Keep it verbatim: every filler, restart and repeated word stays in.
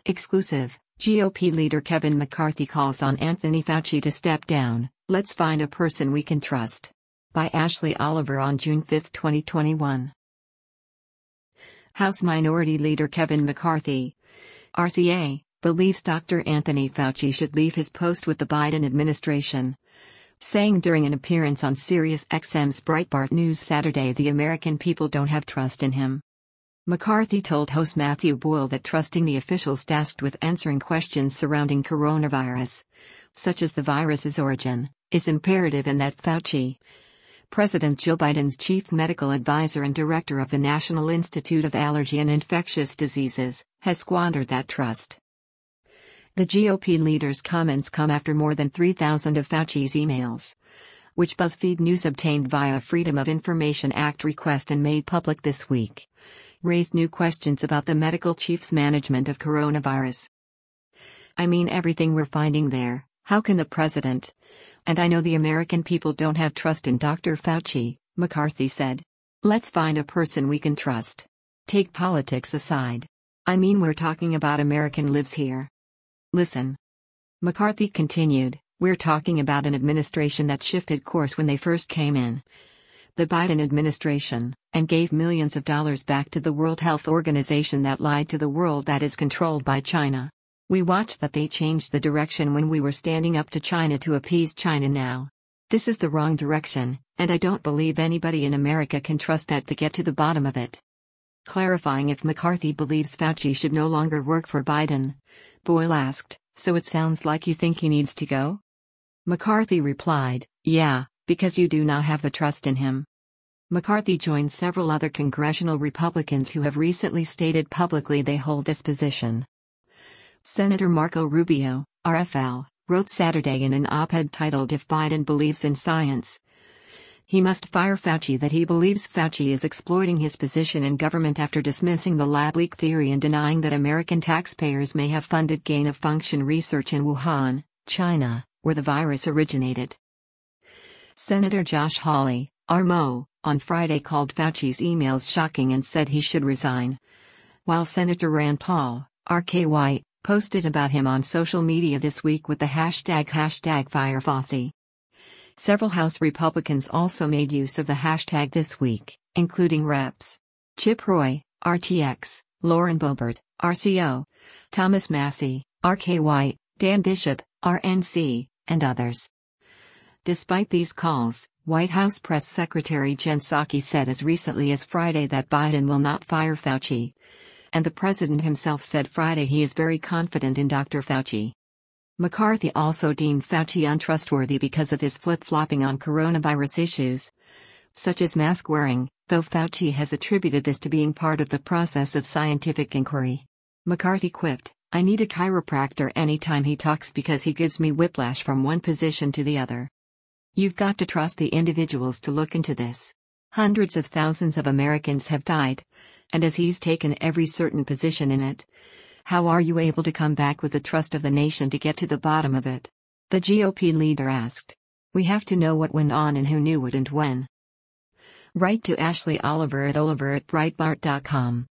Exclusive, G O P leader Kevin McCarthy calls on Anthony Fauci to step down. Let's find a person we can trust. By Ashley Oliver on June fifth, twenty twenty-one. House Minority Leader Kevin McCarthy, R C A, believes Doctor Anthony Fauci should leave his post with the Biden administration, saying during an appearance on Sirius X M's Breitbart News Saturday the American people don't have trust in him. McCarthy told host Matthew Boyle that trusting the officials tasked with answering questions surrounding coronavirus, such as the virus's origin, is imperative and that Fauci, President Joe Biden's chief medical advisor and director of the National Institute of Allergy and Infectious Diseases, has squandered that trust. The G O P leader's comments come after more than three thousand of Fauci's emails, which BuzzFeed News obtained via a Freedom of Information Act request and made public this week, raised new questions about the medical chief's management of coronavirus. I mean, everything we're finding there, how can the president, and I know the American people don't have trust in Doctor Fauci, McCarthy said. Let's find a person we can trust. Take politics aside. I mean, we're talking about American lives here. Listen. McCarthy continued, we're talking about an administration that shifted course when they first came in, the Biden administration, and gave millions of dollars back to the World Health Organization that lied to the world that is controlled by China. We watched that they changed the direction when we were standing up to China to appease China now. This is the wrong direction, and I don't believe anybody in America can trust that to get to the bottom of it. Clarifying if McCarthy believes Fauci should no longer work for Biden, Boyle asked, so it sounds like you think he needs to go? McCarthy replied, yeah, because you do not have the trust in him. McCarthy joined several other congressional Republicans who have recently stated publicly they hold this position. Senator Marco Rubio, R F L, wrote Saturday in an op-ed titled If Biden Believes in Science, He Must Fire Fauci that he believes Fauci is exploiting his position in government after dismissing the lab leak theory and denying that American taxpayers may have funded gain-of-function research in Wuhan, China, where the virus originated. Senator Josh Hawley, R M O, on Friday called Fauci's emails shocking and said he should resign, while Senator Rand Paul, R K Y, posted about him on social media this week with the hashtag hashtag FireFauci. Several House Republicans also made use of the hashtag this week, including Reps Chip Roy, R T X, Lauren Boebert, R C O, Thomas Massie, R K Y, Dan Bishop, R N C, and others. Despite these calls, White House Press Secretary Jen Psaki said as recently as Friday that Biden will not fire Fauci, and the president himself said Friday he is very confident in Doctor Fauci. McCarthy also deemed Fauci untrustworthy because of his flip-flopping on coronavirus issues, such as mask wearing, though Fauci has attributed this to being part of the process of scientific inquiry. McCarthy quipped, I need a chiropractor anytime he talks because he gives me whiplash from one position to the other. You've got to trust the individuals to look into this. Hundreds of thousands of Americans have died, and as he's taken every certain position in it, how are you able to come back with the trust of the nation to get to the bottom of it? The G O P leader asked. We have to know what went on and who knew it and when. Write to Ashley Oliver at oliver at breitbart dot com.